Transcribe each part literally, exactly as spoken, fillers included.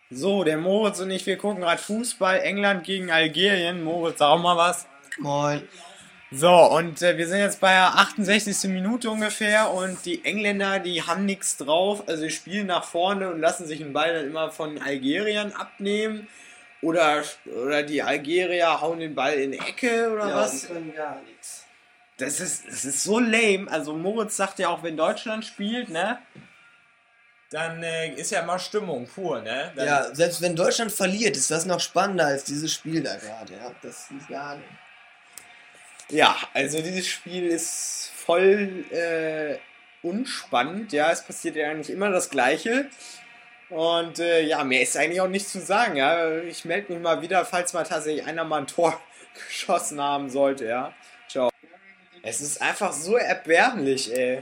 So, der Moritz und ich, wir gucken gerade Fußball, England gegen Algerien. Moritz, sag auch mal was. Moin. So, und äh, wir sind jetzt bei der achtundsechzigsten Minute ungefähr und die Engländer, die haben nichts drauf. Also die spielen nach vorne und lassen sich den Ball dann immer von Algeriern abnehmen. Oder, oder die Algerier hauen den Ball in die Ecke oder Ja, was. die können gar nichts. Das ist, das ist so lame. Also Moritz sagt ja auch, wenn Deutschland spielt, ne? Dann äh, ist ja immer Stimmung pur, ne? Dann, Ja, selbst wenn Deutschland verliert, ist das noch spannender als dieses Spiel da gerade. Ja, das ist gar nicht. Ja, also dieses Spiel ist voll äh, unspannend. Ja, es passiert ja eigentlich immer das Gleiche. Und äh, ja, mehr ist eigentlich auch nicht zu sagen. Ja, ich melde mich mal wieder, falls mal tatsächlich einer mal ein Tor geschossen haben sollte. Ja, ciao. Es ist einfach so erbärmlich, ey.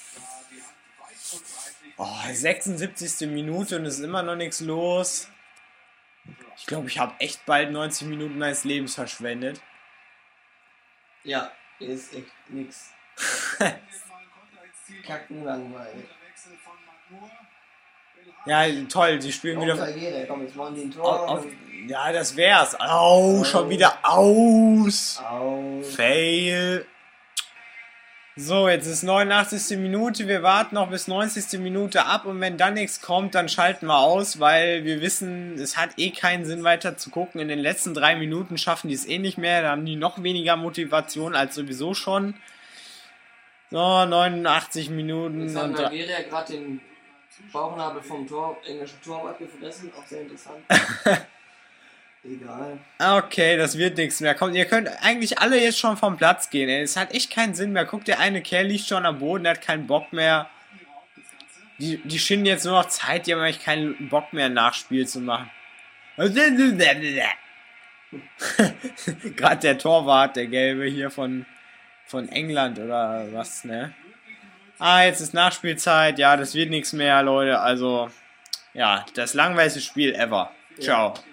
Oh, sechsundsiebzigste Minute und es ist immer noch nichts los. Ich glaube, ich habe echt bald neunzig Minuten meines Lebens verschwendet. Ja, ist echt nix. Kackenlangweilig. Ja, toll, die spielen Auf wieder. Algerien, komm, jetzt wollen die ein Auf, Tor. auf, ja, das wär's. Au, schon wieder aus. Au. Fail. So, jetzt ist neunundachtzigste Minute. Wir warten noch bis neunzigste Minute ab und wenn dann nichts kommt, dann schalten wir aus, weil wir wissen, es hat eh keinen Sinn weiter zu gucken. In den letzten drei Minuten schaffen die es eh nicht mehr. Da haben die noch weniger Motivation als sowieso schon. So, neunundachtzig Minuten. Jetzt hat Und Nigeria gerade den Bauchnabel vom Tor, englischen Torwart gefressen, auch sehr interessant. Egal. okay, das wird nichts mehr. Kommt, ihr könnt eigentlich alle jetzt schon vom Platz gehen. Ey. Es hat echt keinen Sinn mehr. Guckt, der eine Kerl liegt schon am Boden, der hat keinen Bock mehr. Die, die schinden jetzt nur noch Zeit, die haben eigentlich keinen Bock mehr, ein Nachspiel zu machen. Gerade der Torwart, der Gelbe hier von, von England oder was, ne? Ah, jetzt ist Nachspielzeit. Ja, das wird nichts mehr, Leute. Also, ja, das langweiligste Spiel ever. Ciao.